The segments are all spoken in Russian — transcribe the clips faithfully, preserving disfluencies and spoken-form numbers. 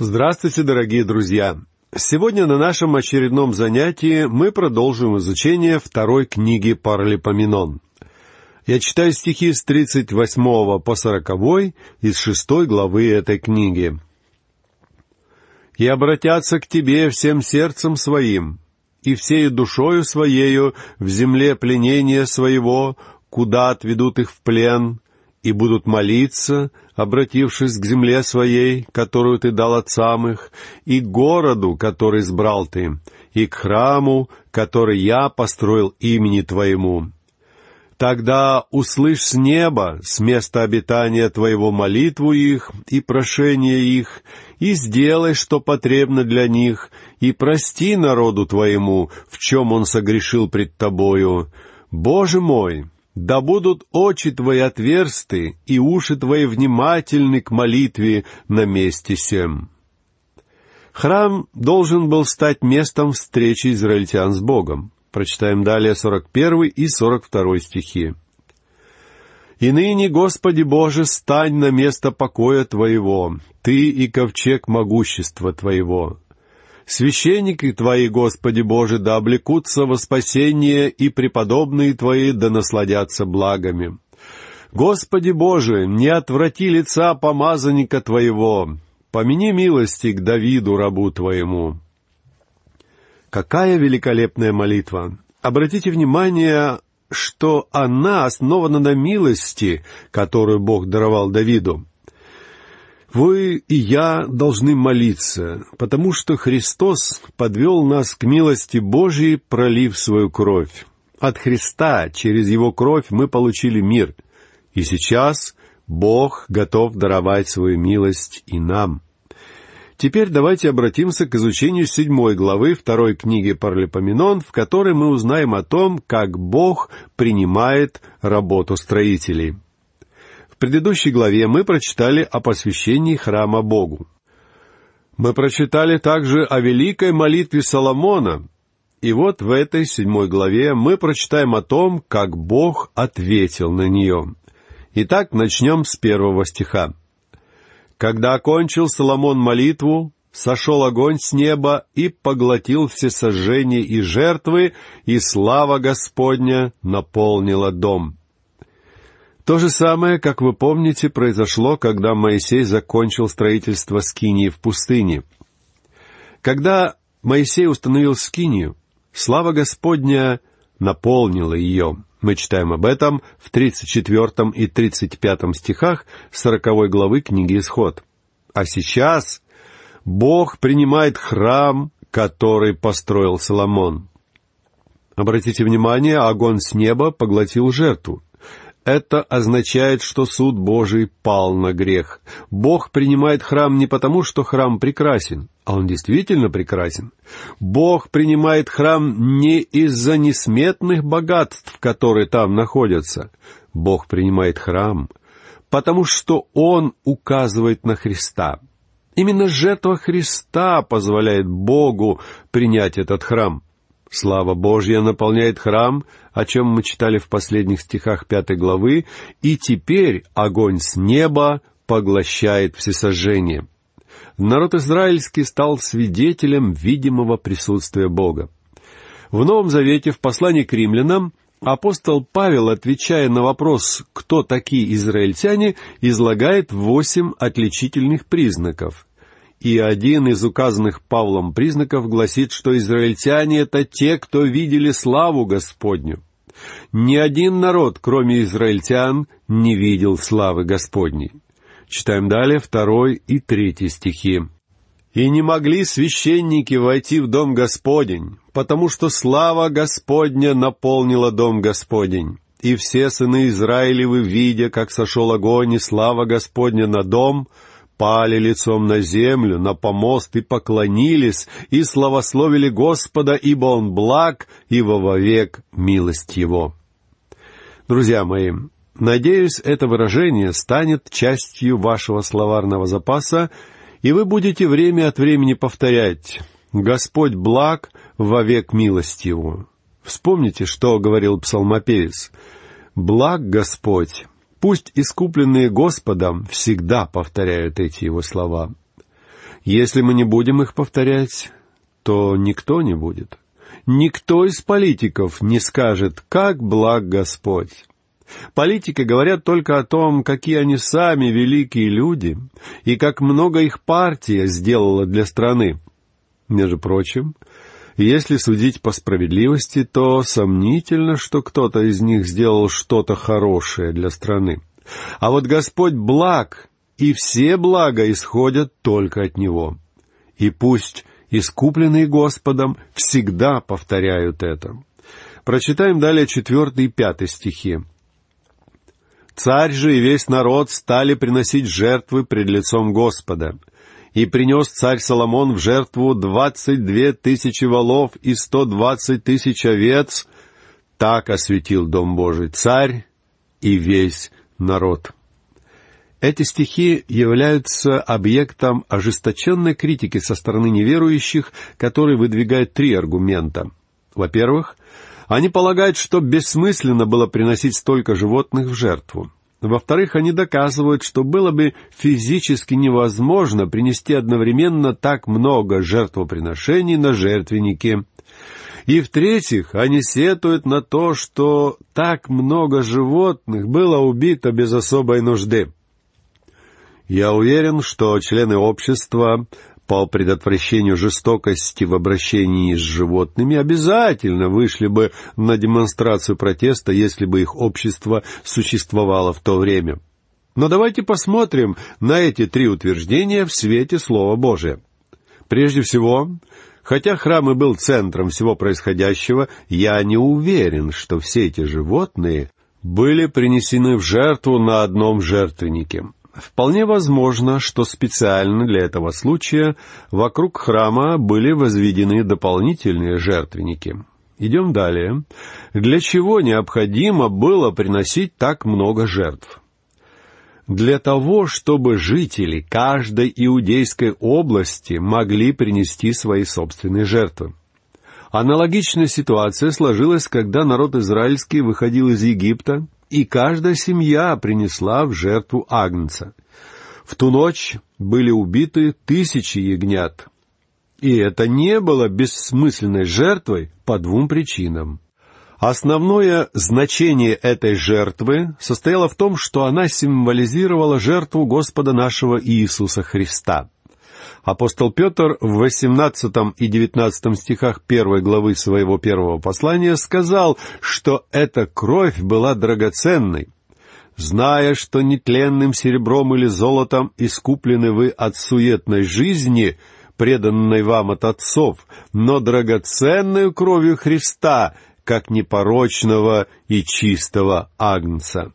Здравствуйте, дорогие друзья! Сегодня на нашем очередном занятии мы продолжим изучение второй книги Паралипоменон. Я читаю стихи с тридцать восьмого по сороковой из шестой главы этой книги. «И обратятся к тебе всем сердцем своим, и всею душою своею в земле пленения своего, куда отведут их в плен, и будут молиться, обратившись к земле своей, которую ты дал отцам их, и к городу, который избрал ты, и к храму, который я построил имени твоему. Тогда услышь с неба, с места обитания твоего, молитву их и прошение их, и сделай, что потребно для них, и прости народу твоему, в чем он согрешил пред тобою. Боже мой! Да будут очи твои отверсты, и уши твои внимательны к молитве на месте сем». Храм должен был стать местом встречи израильтян с Богом. Прочитаем далее сорок первый и сорок второй стихи. «И ныне, Господи Боже, стань на место покоя Твоего, Ты и ковчег могущества Твоего. Священники Твои, Господи Боже, да облекутся во спасение, и преподобные Твои да насладятся благами. Господи Боже, не отврати лица помазанника Твоего, помяни милости к Давиду, рабу Твоему». Какая великолепная молитва! Обратите внимание, что она основана на милости, которую Бог даровал Давиду. Вы и я должны молиться, потому что Христос подвел нас к милости Божией, пролив свою кровь. От Христа через Его кровь мы получили мир, и сейчас Бог готов даровать свою милость и нам. Теперь давайте обратимся к изучению седьмой главы второй книги Паралипоменон, в которой мы узнаем о том, как Бог принимает работу строителей. В предыдущей главе мы прочитали о посвящении храма Богу. Мы прочитали также о великой молитве Соломона. И вот в этой седьмой главе мы прочитаем о том, как Бог ответил на нее. Итак, начнем с первого стиха. «Когда окончил Соломон молитву, сошел огонь с неба и поглотил все сожжения и жертвы, и слава Господня наполнила дом». То же самое, как вы помните, произошло, когда Моисей закончил строительство скинии в пустыне. Когда Моисей установил скинию, слава Господня наполнила ее. Мы читаем об этом в тридцать четвёртом и тридцать пятом стихах сороковой главы книги Исход. А сейчас Бог принимает храм, который построил Соломон. Обратите внимание, огонь с неба поглотил жертву. Это означает, что суд Божий пал на грех. Бог принимает храм не потому, что храм прекрасен, а он действительно прекрасен. Бог принимает храм не из-за несметных богатств, которые там находятся. Бог принимает храм, потому что Он указывает на Христа. Именно жертва Христа позволяет Богу принять этот храм. Слава Божья наполняет храм, о чем мы читали в последних стихах пятой главы, и теперь огонь с неба поглощает всесожжение. Народ израильский стал свидетелем видимого присутствия Бога. В Новом Завете, в послании к римлянам, апостол Павел, отвечая на вопрос, кто такие израильтяне, излагает восемь отличительных признаков. И один из указанных Павлом признаков гласит, что израильтяне — это те, кто видели славу Господню. Ни один народ, кроме израильтян, не видел славы Господней. Читаем далее второй и третий стихи. «И не могли священники войти в дом Господень, потому что слава Господня наполнила дом Господень. И все сыны Израилевы, видя, как сошел огонь и слава Господня на дом, пали лицом на землю, на помост, и поклонились, и славословили Господа, ибо Он благ, и вовек милость Его». Друзья мои, надеюсь, это выражение станет частью вашего словарного запаса, и вы будете время от времени повторять: «Господь благ, вовек милость Его». Вспомните, что говорил псалмопевец: «Благ Господь». Пусть искупленные Господом всегда повторяют эти Его слова. Если мы не будем их повторять, то никто не будет. Никто из политиков не скажет: «Как благ Господь». Политики говорят только о том, какие они сами великие люди, и как много их партия сделала для страны. Между прочим, если судить по справедливости, то сомнительно, что кто-то из них сделал что-то хорошее для страны. А вот Господь благ, и все блага исходят только от Него. И пусть искупленные Господом всегда повторяют это. Прочитаем далее четвертый и пятый стихи. «Царь же и весь народ стали приносить жертвы пред лицом Господа. И принес царь Соломон в жертву двадцать две тысячи волов и сто двадцать тысяч овец. Так осветил дом Божий царь и весь народ». Эти стихи являются объектом ожесточенной критики со стороны неверующих, которые выдвигают три аргумента. Во-первых, они полагают, что бессмысленно было приносить столько животных в жертву. Во-вторых, они доказывают, что было бы физически невозможно принести одновременно так много жертвоприношений на жертвеннике. И в-третьих, они сетуют на то, что так много животных было убито без особой нужды. Я уверен, что члены общества по предотвращению жестокости в обращении с животными обязательно вышли бы на демонстрацию протеста, если бы их общество существовало в то время. Но давайте посмотрим на эти три утверждения в свете Слова Божия. Прежде всего, хотя храм и был центром всего происходящего, я не уверен, что все эти животные были принесены в жертву на одном жертвеннике. Вполне возможно, что специально для этого случая вокруг храма были возведены дополнительные жертвенники. Идем далее. Для чего необходимо было приносить так много жертв? Для того, чтобы жители каждой иудейской области могли принести свои собственные жертвы. Аналогичная ситуация сложилась, когда народ израильский выходил из Египта, и каждая семья принесла в жертву агнца. В ту ночь были убиты тысячи ягнят. И это не было бессмысленной жертвой по двум причинам. Основное значение этой жертвы состояло в том, что она символизировала жертву Господа нашего Иисуса Христа. Апостол Петр в восемнадцатом и девятнадцатом стихах первой главы своего первого послания сказал, что эта кровь была драгоценной. «Зная, что нетленным серебром или золотом искуплены вы от суетной жизни, преданной вам от отцов, но драгоценную кровью Христа, как непорочного и чистого агнца».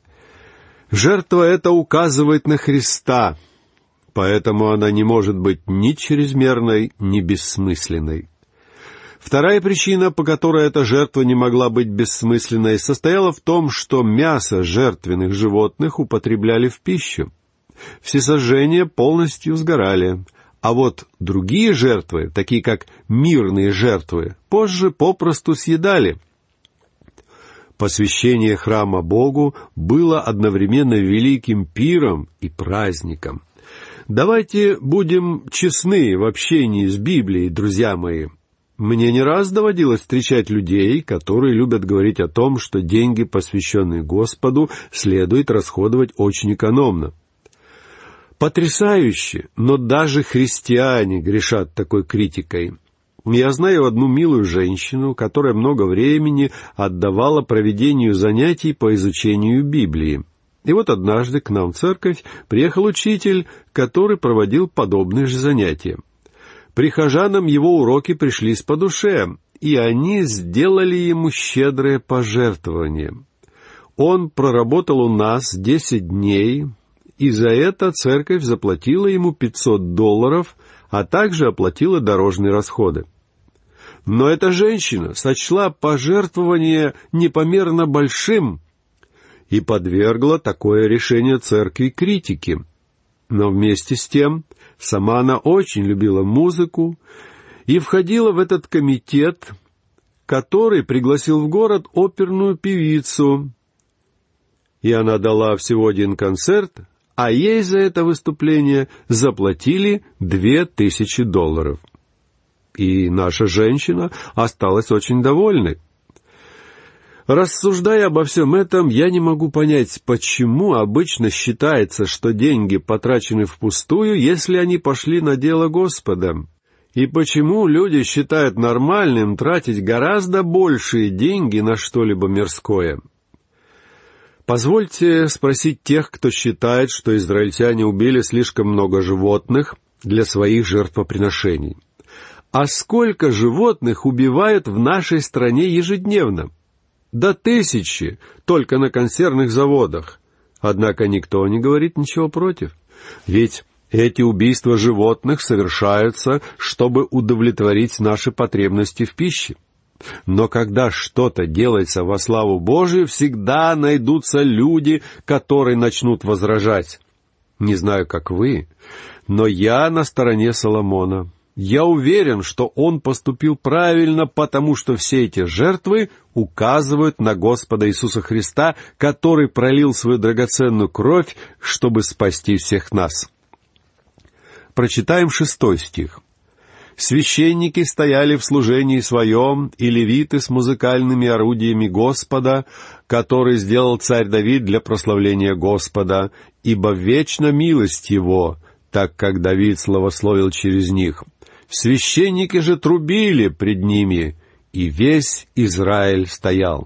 Жертва эта указывает на Христа, поэтому она не может быть ни чрезмерной, ни бессмысленной. Вторая причина, по которой эта жертва не могла быть бессмысленной, состояла в том, что мясо жертвенных животных употребляли в пищу. Всесожжения полностью сгорали, а вот другие жертвы, такие как мирные жертвы, позже попросту съедали. Посвящение храма Богу было одновременно великим пиром и праздником. Давайте будем честны в общении с Библией, друзья мои. Мне не раз доводилось встречать людей, которые любят говорить о том, что деньги, посвященные Господу, следует расходовать очень экономно. Потрясающе, но даже христиане грешат такой критикой. Я знаю одну милую женщину, которая много времени отдавала проведению занятий по изучению Библии. И вот однажды к нам в церковь приехал учитель, который проводил подобные же занятия. Прихожанам его уроки пришлись по душе, и они сделали ему щедрое пожертвование. Он проработал у нас десять дней, и за это церковь заплатила ему пятьсот долларов, а также оплатила дорожные расходы. Но эта женщина сочла пожертвование непомерно большим и подвергла такое решение церкви критике. Но вместе с тем, сама она очень любила музыку и входила в этот комитет, который пригласил в город оперную певицу. И она дала всего один концерт, а ей за это выступление заплатили две тысячи долларов. И наша женщина осталась очень довольной. Рассуждая обо всем этом, я не могу понять, почему обычно считается, что деньги потрачены впустую, если они пошли на дело Господа. И почему люди считают нормальным тратить гораздо большие деньги на что-либо мирское. Позвольте спросить тех, кто считает, что израильтяне убили слишком много животных для своих жертвоприношений. А сколько животных убивают в нашей стране ежедневно? До тысячи, только на консервных заводах. Однако никто не говорит ничего против. Ведь эти убийства животных совершаются, чтобы удовлетворить наши потребности в пище. Но когда что-то делается во славу Божию, всегда найдутся люди, которые начнут возражать. Не знаю, как вы, но я на стороне Соломона. Я уверен, что он поступил правильно, потому что все эти жертвы указывают на Господа Иисуса Христа, который пролил свою драгоценную кровь, чтобы спасти всех нас. Прочитаем шестой стих. «Священники стояли в служении своем, и левиты с музыкальными орудиями Господа, который сделал царь Давид для прославления Господа, ибо вечна милость его, так как Давид славословил через них. Священники же трубили пред ними, и весь Израиль стоял».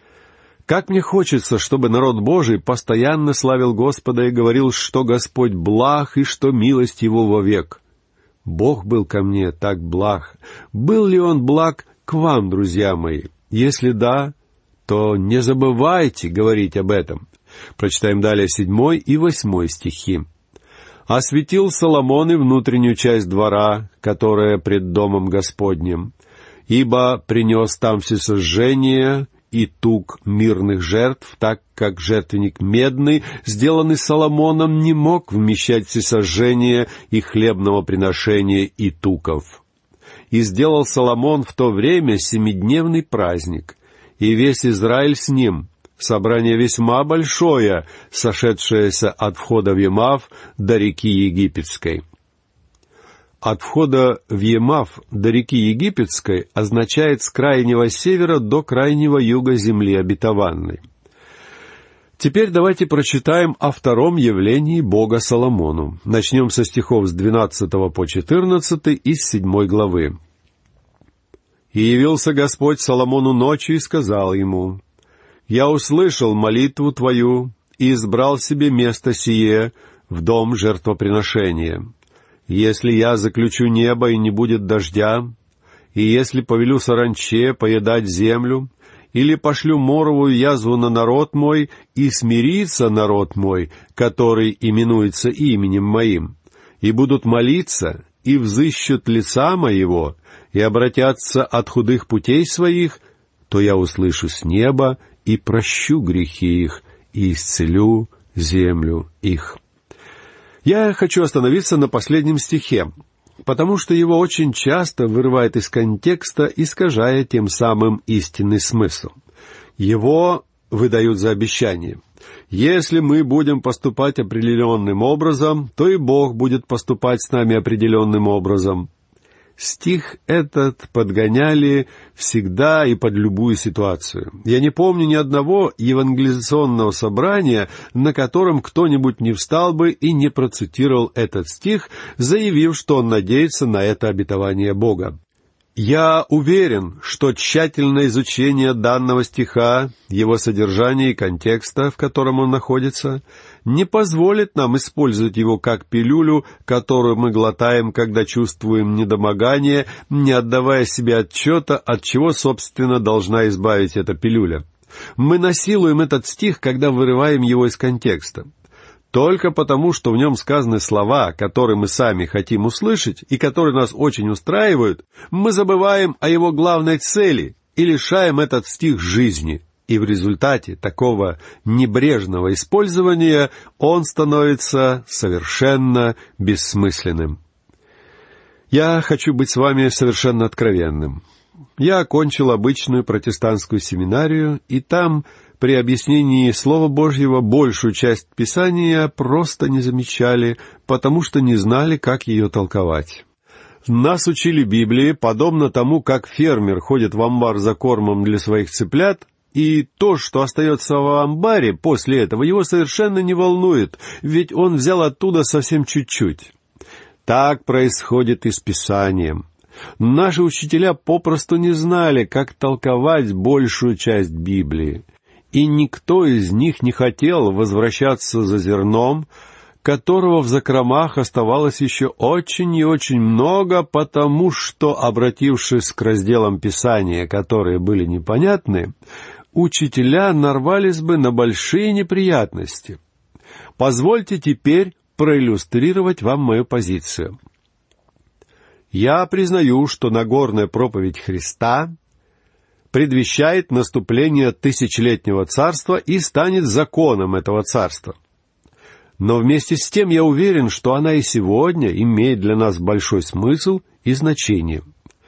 Как мне хочется, чтобы народ Божий постоянно славил Господа и говорил, что Господь благ и что милость Его вовек. Бог был ко мне так благ. Был ли Он благ к вам, друзья мои? Если да, то не забывайте говорить об этом. Прочитаем далее седьмой и восьмой стихи. «Осветил Соломон и внутреннюю часть двора, которая пред домом Господним, ибо принес там всесожжение и тук мирных жертв, так как жертвенник медный, сделанный Соломоном, не мог вмещать всесожжения и хлебного приношения и туков. И сделал Соломон в то время семидневный праздник, и весь Израиль с ним, собрание весьма большое, сошедшееся от входа в Емав до реки Египетской». От входа в Емав до реки Египетской означает с крайнего севера до крайнего юга земли обетованной. Теперь давайте прочитаем о втором явлении Бога Соломону. Начнем со стихов с двенадцатого по четырнадцатый из седьмой главы. «И явился Господь Соломону ночью и сказал ему: «Я услышал молитву твою и избрал себе место сие в дом жертвоприношения. Если я заключу небо, и не будет дождя, и если повелю саранче поедать землю, или пошлю моровую язву на народ мой, и смирится народ мой, который именуется именем моим, и будут молиться, и взыщут лица моего, и обратятся от худых путей своих, то я услышу с неба и прощу грехи их, и исцелю землю их». Я хочу остановиться на последнем стихе, потому что его очень часто вырывает из контекста, искажая тем самым истинный смысл. Его выдают за обещание. Если мы будем поступать определенным образом, то и Бог будет поступать с нами определенным образом. Стих этот подгоняли всегда и под любую ситуацию. Я не помню ни одного евангелизационного собрания, на котором кто-нибудь не встал бы и не процитировал этот стих, заявив, что он надеется на это обетование Бога. Я уверен, что тщательное изучение данного стиха, его содержания и контекста, в котором он находится, не позволит нам использовать его как пилюлю, которую мы глотаем, когда чувствуем недомогание, не отдавая себе отчета, от чего, собственно, должна избавить эта пилюля. Мы насилуем этот стих, когда вырываем его из контекста. Только потому, что в нем сказаны слова, которые мы сами хотим услышать и которые нас очень устраивают, мы забываем о его главной цели и лишаем этот стих жизни. И в результате такого небрежного использования он становится совершенно бессмысленным. Я хочу быть с вами совершенно откровенным. Я окончил обычную протестантскую семинарию, и там при объяснении Слова Божьего большую часть Писания просто не замечали, потому что не знали, как ее толковать. Нас учили Библии, подобно тому, как фермер ходит в амбар за кормом для своих цыплят, и то, что остается в амбаре после этого, его совершенно не волнует, ведь он взял оттуда совсем чуть-чуть. Так происходит и с Писанием. Наши учителя попросту не знали, как толковать большую часть Библии, и никто из них не хотел возвращаться за зерном, которого в закромах оставалось еще очень и очень много, потому что, обратившись к разделам Писания, которые были непонятны, учителя нарвались бы на большие неприятности. Позвольте теперь проиллюстрировать вам мою позицию. Я признаю, что Нагорная проповедь Христа предвещает наступление тысячелетнего царства и станет законом этого царства. Но вместе с тем я уверен, что она и сегодня имеет для нас большой смысл и значение.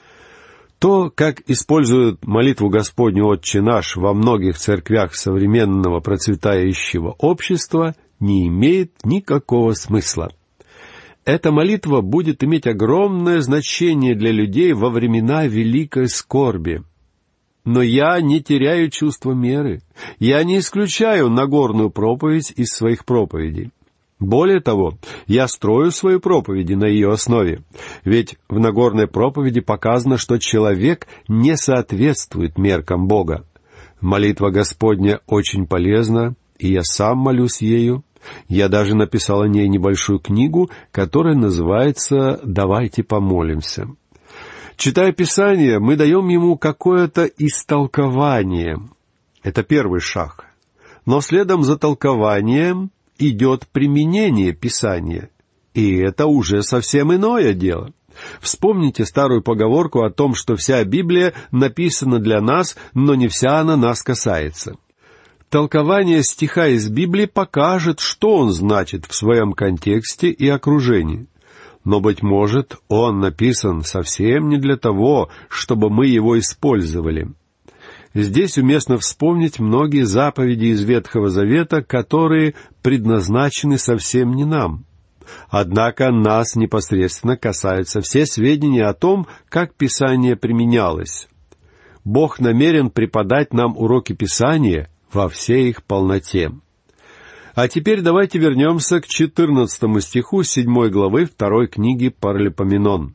То, как используют молитву Господню «Отче наш» во многих церквях современного процветающего общества, не имеет никакого смысла. Эта молитва будет иметь огромное значение для людей во времена великой скорби. Но я не теряю чувства меры. Я не исключаю Нагорную проповедь из своих проповедей. Более того, я строю свои проповеди на ее основе. Ведь в Нагорной проповеди показано, что человек не соответствует меркам Бога. Молитва Господня очень полезна, и я сам молюсь ею. Я даже написал о ней небольшую книгу, которая называется «Давайте помолимся». Читая Писание, мы даем ему какое-то истолкование. Это первый шаг. Но следом за толкованием идет применение Писания. И это уже совсем иное дело. Вспомните старую поговорку о том, что вся Библия написана для нас, но не вся она нас касается. Толкование стиха из Библии покажет, что он значит в своем контексте и окружении. Но, быть может, он написан совсем не для того, чтобы мы его использовали. Здесь уместно вспомнить многие заповеди из Ветхого Завета, которые предназначены совсем не нам. Однако нас непосредственно касаются все сведения о том, как Писание применялось. Бог намерен преподать нам уроки Писания во всей их полноте. А теперь давайте вернемся к четырнадцатому стиху седьмой главы второй книги Паралипоменон.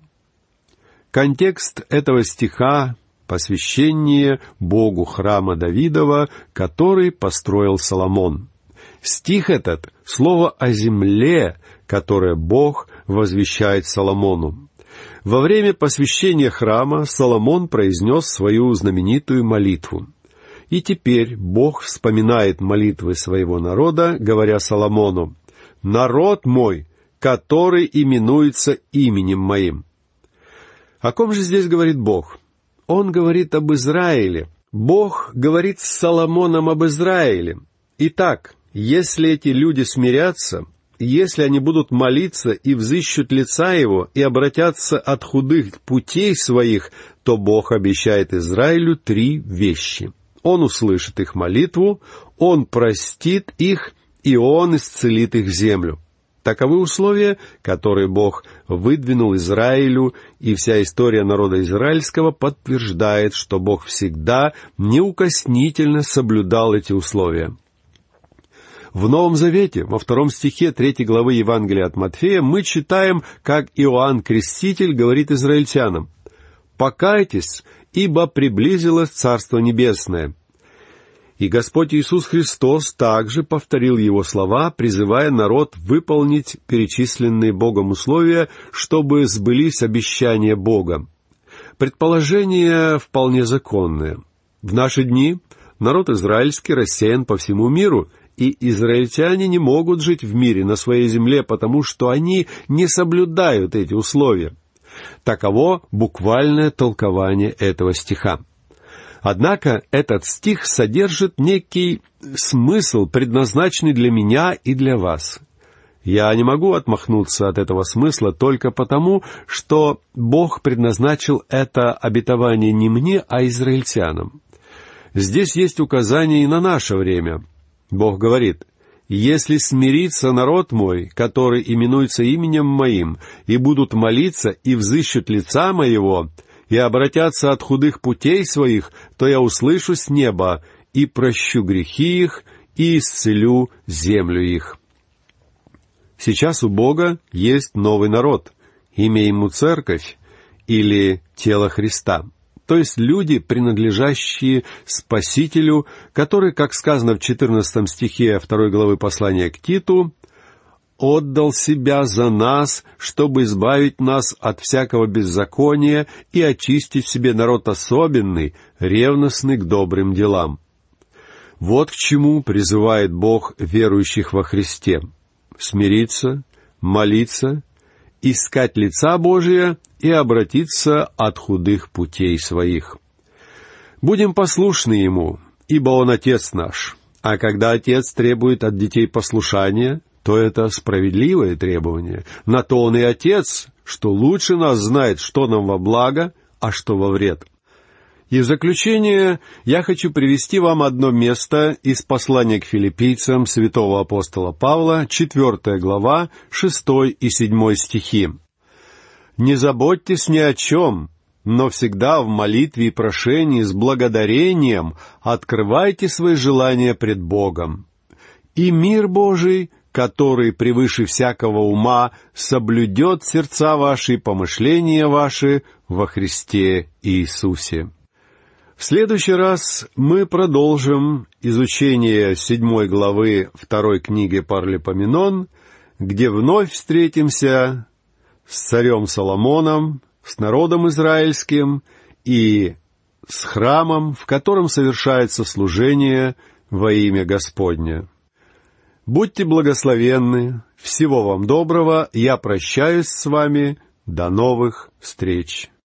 Контекст этого стиха — посвящение Богу храма Давидова, который построил Соломон. Стих этот — слово о земле, которое Бог возвещает Соломону. Во время посвящения храма Соломон произнес свою знаменитую молитву. И теперь Бог вспоминает молитвы своего народа, говоря Соломону: «Народ мой, который именуется именем моим». О ком же здесь говорит Бог? Он говорит об Израиле. Бог говорит с Соломоном об Израиле. Итак, если эти люди смирятся, если они будут молиться и взыщут лица Его и обратятся от худых путей своих, то Бог обещает Израилю три вещи. Он услышит их молитву, Он простит их, и Он исцелит их землю. Таковы условия, которые Бог выдвинул Израилю, и вся история народа израильского подтверждает, что Бог всегда неукоснительно соблюдал эти условия. В Новом Завете, во втором стихе третьей главы Евангелия от Матфея, мы читаем, как Иоанн Креститель говорит израильтянам: «Покайтесь, ибо приблизилось Царство Небесное». И Господь Иисус Христос также повторил его слова, призывая народ выполнить перечисленные Богом условия, чтобы сбылись обещания Бога. Предположение вполне законное. В наши дни народ израильский рассеян по всему миру, и израильтяне не могут жить в мире на своей земле, потому что они не соблюдают эти условия. Таково буквальное толкование этого стиха. Однако этот стих содержит некий смысл, предназначенный для меня и для вас. Я не могу отмахнуться от этого смысла только потому, что Бог предназначил это обетование не мне, а израильтянам. Здесь есть указание и на наше время. Бог говорит: «Если смирится народ мой, который именуется именем моим, и будут молиться, и взыщут лица моего, и обратятся от худых путей своих, то я услышу с неба, и прощу грехи их, и исцелю землю их». Сейчас у Бога есть новый народ, имя ему Церковь или тело Христа, то есть люди, принадлежащие Спасителю, который, как сказано в четырнадцатом стихе второй главы послания к Титу, «отдал себя за нас, чтобы избавить нас от всякого беззакония и очистить себе народ особенный, ревностный к добрым делам». Вот к чему призывает Бог верующих во Христе: смириться, молиться, искать лица Божия и обратиться от худых путей своих. Будем послушны Ему, ибо Он Отец наш, а когда Отец требует от детей послушания, то это справедливое требование. На то Он и Отец, что лучше нас знает, что нам во благо, а что во вред. И в заключение я хочу привести вам одно место из послания к филиппийцам святого апостола Павла, четвертая глава, шестой и седьмой стихи. «Не заботьтесь ни о чем, но всегда в молитве и прошении с благодарением открывайте свои желания пред Богом. И мир Божий, который превыше всякого ума, соблюдет сердца ваши и помышления ваши во Христе Иисусе». В следующий раз мы продолжим изучение седьмой главы второй книги Паралипоменон, где вновь встретимся с царем Соломоном, с народом израильским и с храмом, в котором совершается служение во имя Господне. Будьте благословенны, всего вам доброго, я прощаюсь с вами, до новых встреч.